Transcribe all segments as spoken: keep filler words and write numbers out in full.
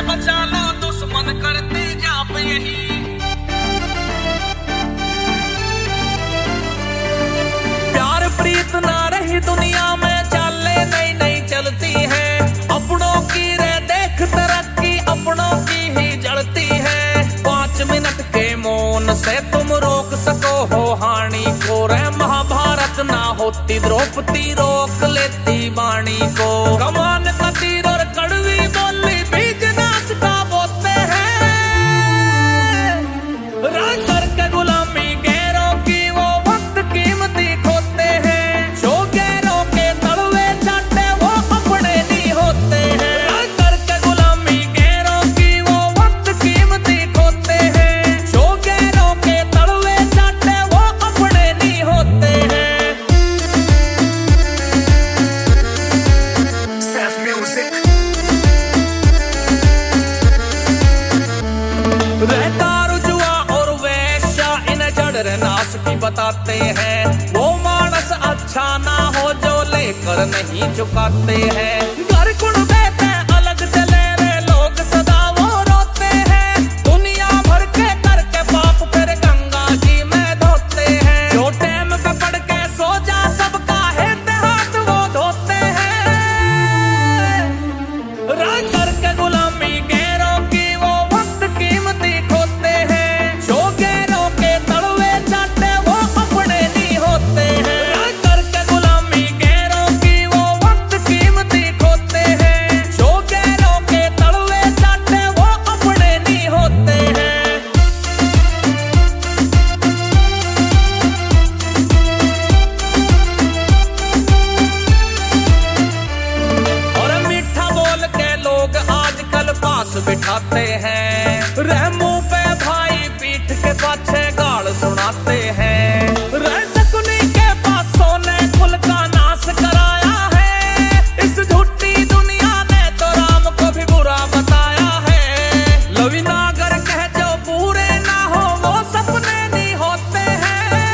बचा लो दुश्मन करते जाप यही। प्यार प्रीत ना रही दुनिया में, चाले नई नई चलती है। अपनों की रे देख तरक्की, अपनों की ही जलती है। पांच मिनट के मौन से तुम रोक सको हो हानि को, रे महाभारत ना होती द्रौपदी रोक लेती वाणी को। कमान का तीर और कड़वी बोली बीज नाश का बोते हैं। राज करके गुलामी गैरों की वो वक्त कीमती खोते हैं। जो गैरों के तलवे चाटे वो अपने नहीं होते हैं। राज करके गुलामी गैरों की वो वक्त कीमती खोते हैं। जो गैरों के तलवे चाटे वो अपने नहीं होते हैं। रहता रुजुआ और वैश्या इन्हें जड़ नाश की बताते हैं। वो मानस अच्छा ना हो जो लेकर नहीं चुकाते हैं। घर कुण बेटे अलग चले रे लोग सदा वो रोते हैं। दुनिया भर के करके पाप फिर गंगा जी में धोते हैं। जो टाइम पे पड़ के सो जा सबका है हाथ वो धोते हैं। राज करके गुलामी गैरों की वो वक्त कीमती खोते हैं। जो गैरों के तलवे चाटे वो अपने नहीं होते हैं। राज करके गुलामी गैरों की वो वक्त कीमती खोते हैं। जो गैरों के तलवे चाटे वो अपने नहीं होते हैं। और मीठा बोल के लोग आजकल पास बिठाते हैं। रह मुंह पे भाई पीठ के पाछे गाल सुनाते हैं। रह शकुनी के पास सोने कुल का नाश कराया है। इस झूठी दुनिया ने तो राम को भी बुरा बताया है। लवी नागर कह जो पूरे ना हो वो सपने नहीं होते हैं।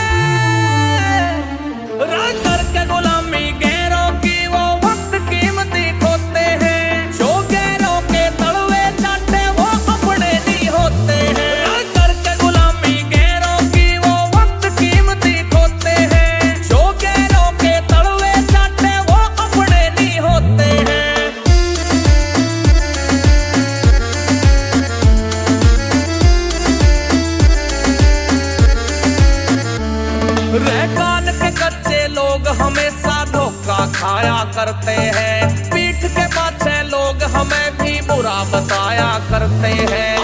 राज करके गुलामी गैरों की वो वक्त कीमती खोते हैं। जो गैरों के तलवे चाटे वो अपने नहीं होते हैं। राज करके गुलामी गैरों की वो वक्त कीमती खोते हैं। जो गैरों के तलवे चाटे वो अपने नहीं होते हैं। रह कान के कच्चे लोग हमेशा धोखा खाया करते हैं। पीठ के पाछे लोग हमें भी बुरा बताया करते हैं।